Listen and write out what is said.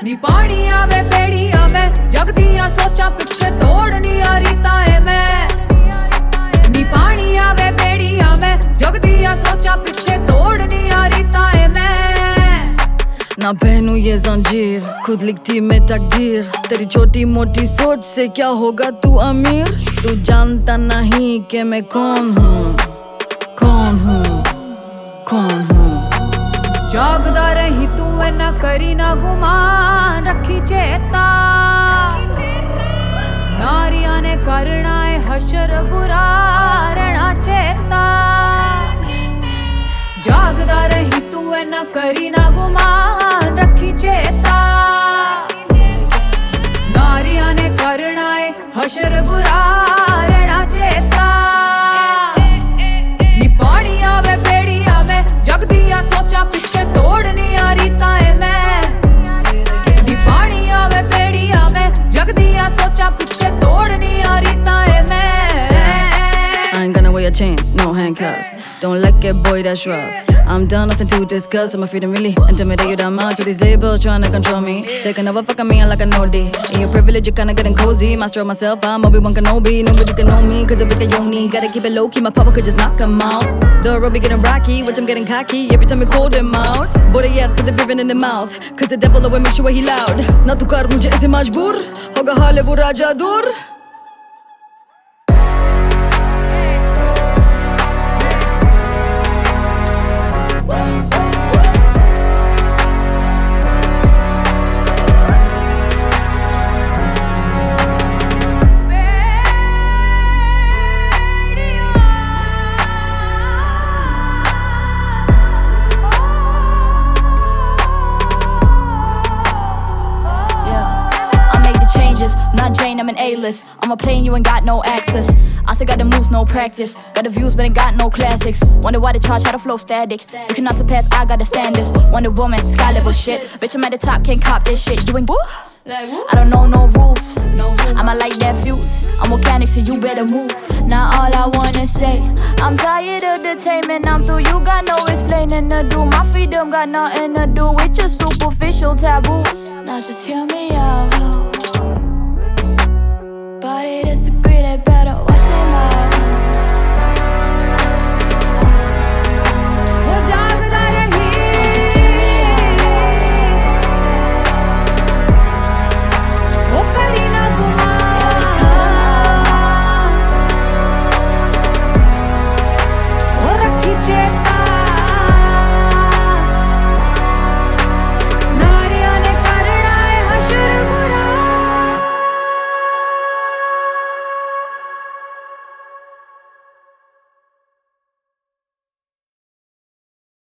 नी पानी आवे बेड़ी आवे जग दिया सोचा पिछे तोड़ नी आ रीता है मैं नी पानी आवे बेड़ी आवे जग दिया सोचा पिछे तोड़ नी आ रीता है मैं ना पहनूं ये जंजीर खुद लिखती मैं तकदीर तेरी छोटी मोटी सोच से क्या होगा तू अमीर तू जानता नहीं कि मैं कौन हूँ कौन हूँ कौन हूँ जागदा रही तू ना करी ना गुमान रखी चेता नारिया ने करना है हशर बुरा रहना चेता जागदा रही तू ना करी ना गुमान रखी चेता नारिया ने करना है हशर बुरा रहना चेता नी पानी आवे बेड़ी आवे जग दिया सोचा पिछे तोड़ नी आ रीता है मैं नी पानी आवे बेड़ी आवे जग दिया सोचा पिछे तोड़ नी आ रीता है मैं I ain't gonna wear a chains, no handcuffs. Don't like it, boy, that's rough. I'm done, nothing to discuss. I'm afraid to really intimidate you that much. With these labels trying to control me, taking over, fucking me like a no-D. In your privilege, you're kinda getting cozy. Master of myself, I'm Obi-Wan Kenobi. Nobody can know me, cause everything you need. Gotta keep it low-key, my power could just knock them out. The road be getting rocky, which I'm getting cocky. Every time you call them out. Boy, yeah, so they're breathing in the mouth. Cause the devil always make sure he loud. Na tu kar mujhe ise majboor. Hoga hale wo raja dur. Not Jane, I'm an A-list. I'm a plane, you ain't got no access. I still got the moves, no practice. Got the views, but ain't got no classics. Wonder why the charge had a flow static. You cannot surpass, I got the standards. Wonder Woman, sky level shit. Bitch, I'm at the top, can't cop this shit. You ain't boo? I don't know no rules. I'ma light that fuse. I'm organic, so you better move. Now all I wanna say, I'm tired of detainment. I'm through, you got no explaining to do. My freedom got nothing to do with your superficial taboos. Now just hear me out.